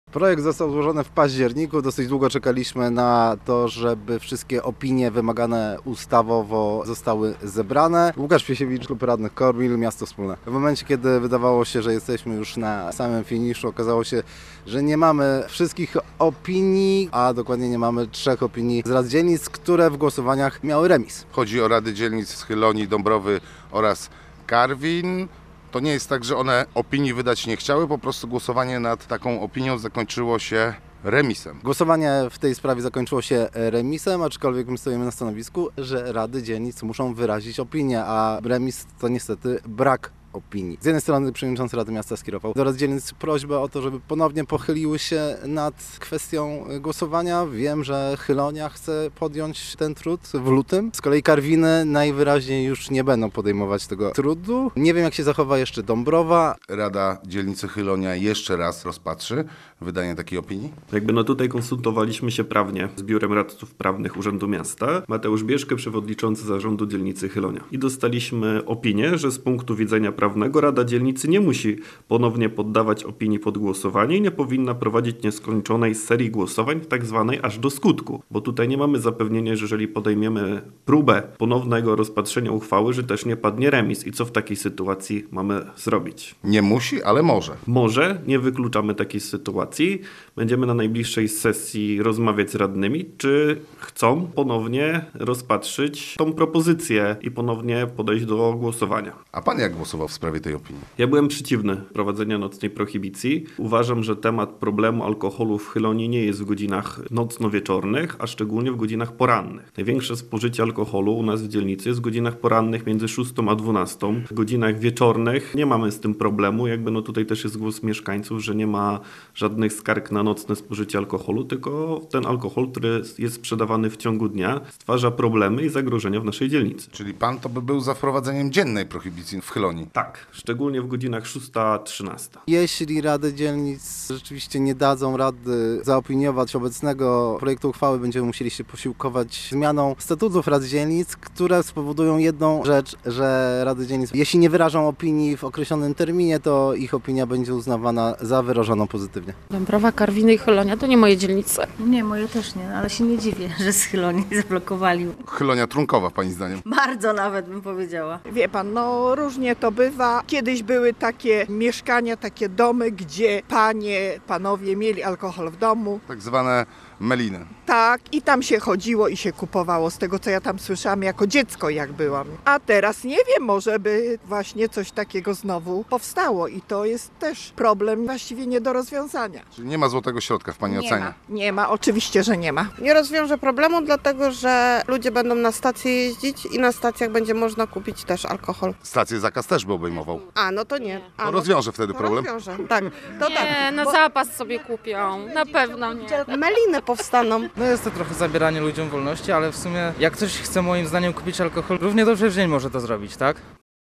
Projekt został złożony w październiku. Dosyć długo czekaliśmy na to, żeby wszystkie opinie wymagane ustawowo zostały zebrane. Łukasz Piesiewicz, Klub Radnych Korwil, Miasto Wspólne. W momencie, kiedy wydawało się, że jesteśmy już na samym finiszu, okazało się, że nie mamy wszystkich opinii, a dokładnie nie mamy 3 opinii z rad dzielnic, które w głosowaniach miały remis. Chodzi o rady dzielnic Schylonii, Dąbrowy oraz Karwin. To nie jest tak, że one opinii wydać nie chciały, po prostu głosowanie nad taką opinią zakończyło się remisem. Głosowanie w tej sprawie zakończyło się remisem, aczkolwiek my stoimy na stanowisku, że rady dzielnic muszą wyrazić opinię, a remis to niestety brak opinii. Z jednej strony przewodniczący Rady Miasta skierował do rad dzielnic prośbę o to, żeby ponownie pochyliły się nad kwestią głosowania. Wiem, że Chylonia chce podjąć ten trud w lutym. Z kolei Karwiny najwyraźniej już nie będą podejmować tego trudu. Nie wiem, jak się zachowa jeszcze Dąbrowa. Rada dzielnicy Chylonia jeszcze raz rozpatrzy wydanie takiej opinii. Tutaj konsultowaliśmy się prawnie z Biurem Radców Prawnych Urzędu Miasta. Mateusz Bieszke, przewodniczący zarządu dzielnicy Chylonia. I dostaliśmy opinię, że z punktu widzenia prawnego Rada Dzielnicy nie musi ponownie poddawać opinii pod głosowanie i nie powinna prowadzić nieskończonej serii głosowań, tak zwanej aż do skutku. Bo tutaj nie mamy zapewnienia, że jeżeli podejmiemy próbę ponownego rozpatrzenia uchwały, że też nie padnie remis. I co w takiej sytuacji mamy zrobić? Nie musi, ale może. Może, nie wykluczamy takiej sytuacji. Będziemy na najbliższej sesji rozmawiać z radnymi, czy chcą ponownie rozpatrzyć tą propozycję i ponownie podejść do głosowania. A pan jak głosował w sprawie tej opinii? Ja byłem przeciwny prowadzenia nocnej prohibicji. Uważam, że temat problemu alkoholu w Chylonii nie jest w godzinach nocno-wieczornych, a szczególnie w godzinach porannych. Największe spożycie alkoholu u nas w dzielnicy jest w godzinach porannych między 6 a 12. W godzinach wieczornych nie mamy z tym problemu. Tutaj też jest głos mieszkańców, że nie ma żadnych skarg na nocne spożycie alkoholu, tylko ten alkohol, który jest sprzedawany w ciągu dnia, stwarza problemy i zagrożenia w naszej dzielnicy. Czyli pan to by był za wprowadzeniem dziennej prohibicji w Chylonii? Tak, szczególnie w godzinach 6-13. Jeśli rady dzielnic rzeczywiście nie dadzą rady zaopiniować obecnego projektu uchwały, będziemy musieli się posiłkować zmianą statutów rad dzielnic, które spowodują jedną rzecz, że rady dzielnic, jeśli nie wyrażą opinii w określonym terminie, to ich opinia będzie uznawana za wyrażoną pozytywnie. Dąbrowa, Karwiny i Chylonia to nie moje dzielnice. Nie, moje też nie, ale się nie dziwię, że z Chylonii zablokowali. Chylonia trunkowa, pani zdaniem? Bardzo nawet bym powiedziała. Wie pan, różnie to bywa. Kiedyś były takie mieszkania, takie domy, gdzie panie, panowie mieli alkohol w domu. Tak zwane meliny. Tak, i tam się chodziło i się kupowało, z tego co ja tam słyszałam jako dziecko jak byłam. A teraz nie wiem, może by właśnie coś takiego znowu powstało i to jest też problem właściwie nie do rozwiązania. Czyli nie ma złotego środka w pani ocenie? Nie ma, oczywiście, że nie ma. Nie rozwiąże problemu, dlatego że ludzie będą na stacje jeździć i na stacjach będzie można kupić też alkohol. Stację zakaz też by obejmował. No to nie. To rozwiąże wtedy problem? Rozwiąże, tak. To Nie, tak. na zapas sobie kupią. Na pewno nie. Meliny powstaną. Jest to trochę zabieranie ludziom wolności, ale w sumie jak ktoś chce moim zdaniem kupić alkohol, równie dobrze w dzień może to zrobić, tak?